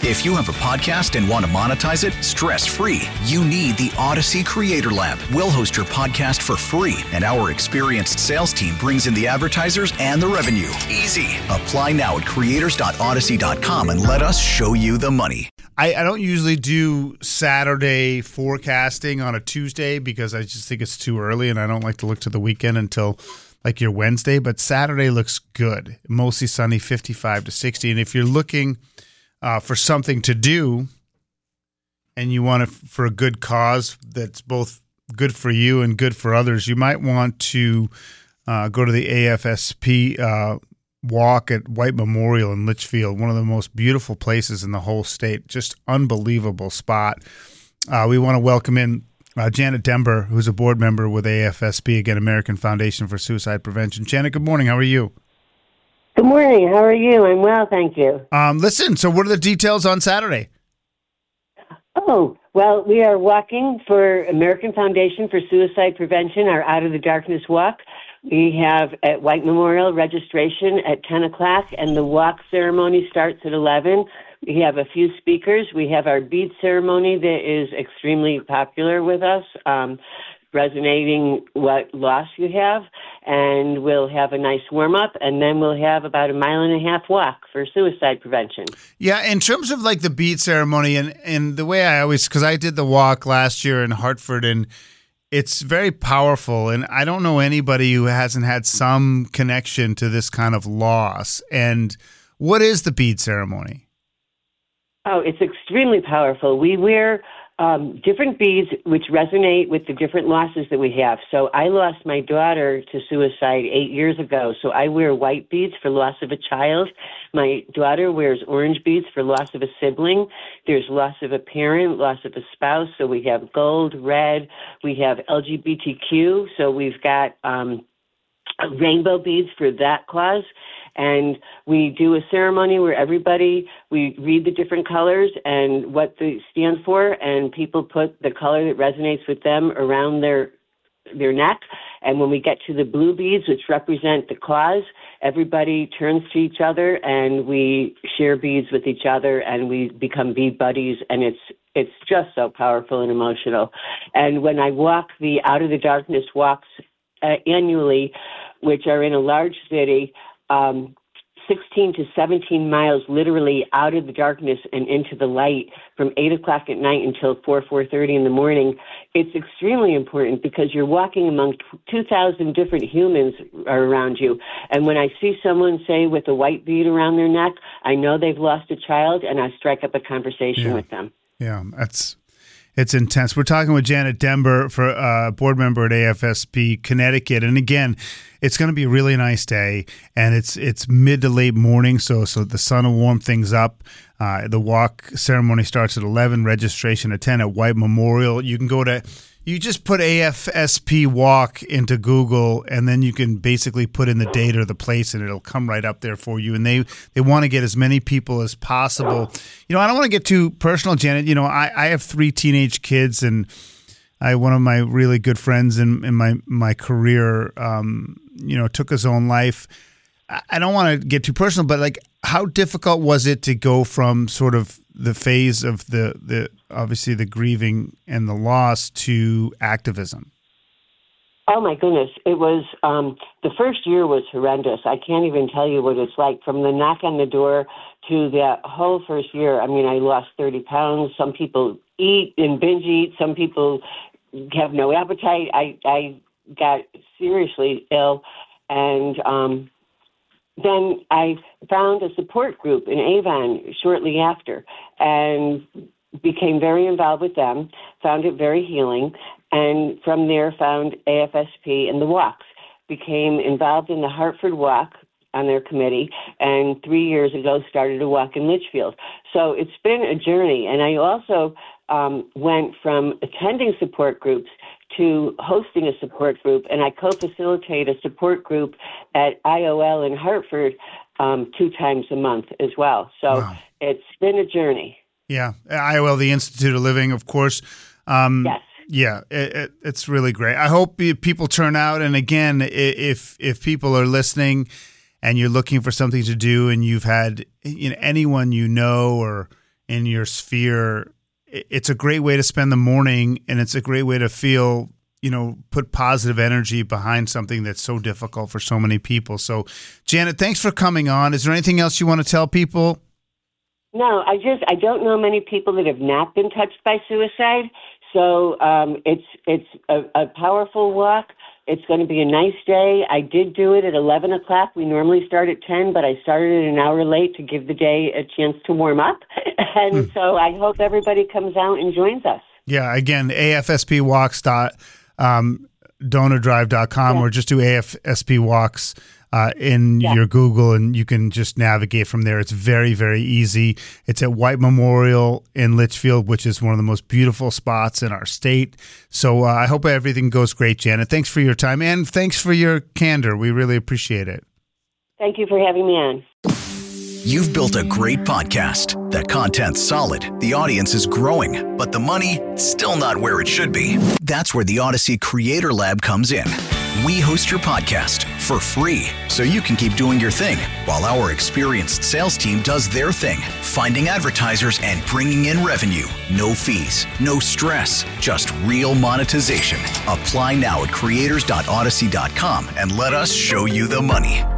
If you have a podcast and want to monetize it stress-free, you need the Odyssey Creator Lab. We'll host your podcast for free, and our experienced sales team brings in the advertisers and the revenue. Easy. Apply now at creators.odyssey.com and let us show you the money. I don't usually do Saturday forecasting on a Tuesday because I just think it's too early, and I don't like to look to the weekend until like your Wednesday. But Saturday looks good. Mostly sunny, 55 to 60. And if you're looking for something to do and you want it for a good cause that's both good for you and good for others, you might want to go to the AFSP walk at White Memorial in Litchfield, one of the most beautiful places in the whole state. Just unbelievable spot. We want to welcome in Janet Dember, who's a board member with AFSP, again, American Foundation for Suicide Prevention. Janet, good morning. How are you? Good morning. How are you? I'm well, thank you. Listen, so what are the details on Saturday? Oh, well, we are walking for American Foundation for Suicide Prevention, our Out of the Darkness walk. We have at White Memorial registration at 10 o'clock, and the walk ceremony starts at 11. We have a few speakers. We have our bead ceremony that is extremely popular with us, resonating what loss you have, and we'll have a nice warm-up, and then we'll have about a 1.5 mile walk for suicide prevention. Yeah, in terms of like the bead ceremony, and the way I always, because I did the walk last year in Hartford, and it's very powerful, and I don't know anybody who hasn't had some connection to this kind of loss. And what is the bead ceremony? Oh, it's extremely powerful. We wear different beads which resonate with the different losses that we have. So I lost my daughter to suicide 8 years ago. So I wear white beads for loss of a child. My daughter wears orange beads for loss of a sibling. There's loss of a parent, loss of a spouse. So we have gold, red. We have LGBTQ. So we've got rainbow beads for that cause. And we do a ceremony where we read the different colors and what they stand for, and people put the color that resonates with them around their neck. And when we get to the blue beads, which represent the cause, everybody turns to each other and we share beads with each other and we become bead buddies, and it's just so powerful and emotional. And when I walk the Out of the Darkness walks annually, which are in a large city, 16 to 17 miles literally out of the darkness and into the light from 8 o'clock at night until 4:30 in the morning. It's extremely important because you're walking among 2,000 different humans around you. And when I see someone, say, with a white bead around their neck, I know they've lost a child, and I strike up a conversation with them. Yeah, it's intense. We're talking with Janet Dember, for board member at AFSP Connecticut, and again, it's going to be a really nice day, and it's mid to late morning, so the sun will warm things up. The walk ceremony starts at 11. Registration at 10 at White Memorial. You just put AFSP walk into Google, and then you can basically put in the date or the place, and it'll come right up there for you. And they want to get as many people as possible. You know, I don't want to get too personal, Janet. You know, I have 3 teenage kids, and one of my really good friends in my career, took his own life. I don't want to get too personal, but like, how difficult was it to go from sort of the phase of the obviously the grieving and the loss to activism? Oh my goodness. It was, the first year was horrendous. I can't even tell you what it's like from the knock on the door to the whole first year. I mean, I lost 30 pounds. Some people eat and binge eat. Some people have no appetite. I got seriously ill, and then I found a support group in Avon shortly after and became very involved with them, found it very healing, and from there found AFSP and the walks. Became involved in the Hartford Walk on their committee, and 3 years ago started a walk in Litchfield. So it's been a journey, and I also went from attending support groups to hosting a support group, and I co-facilitate a support group at IOL in Hartford 2 times a month as well. So wow. It's been a journey. Yeah, IOL, the Institute of Living, of course. Yes. Yeah, it's really great. I hope people turn out. And again, if people are listening and you're looking for something to do, and you've had anyone or in your sphere, it's a great way to spend the morning, and it's a great way to feel, put positive energy behind something that's so difficult for so many people. So, Janet, thanks for coming on. Is there anything else you want to tell people? No, I don't know many people that have not been touched by suicide. So it's a powerful walk. It's going to be a nice day. I did do it at 11 o'clock. We normally start at 10, but I started an hour late to give the day a chance to warm up. And so I hope everybody comes out and joins us. Yeah, again, afspwalks.donordrive.com or just do AFSP Walks in your Google, and you can just navigate from there. It's very, very easy. It's at White Memorial in Litchfield, which is one of the most beautiful spots in our state. So I hope everything goes great, Janet. Thanks for your time, and thanks for your candor. We really appreciate it. Thank you for having me on. You've built a great podcast. The content's solid, the audience is growing, but the money, still not where it should be. That's where the Odyssey Creator Lab comes in. We host your podcast for free, so you can keep doing your thing while our experienced sales team does their thing, finding advertisers and bringing in revenue. No fees, no stress, just real monetization. Apply now at creators.odyssey.com and let us show you the money.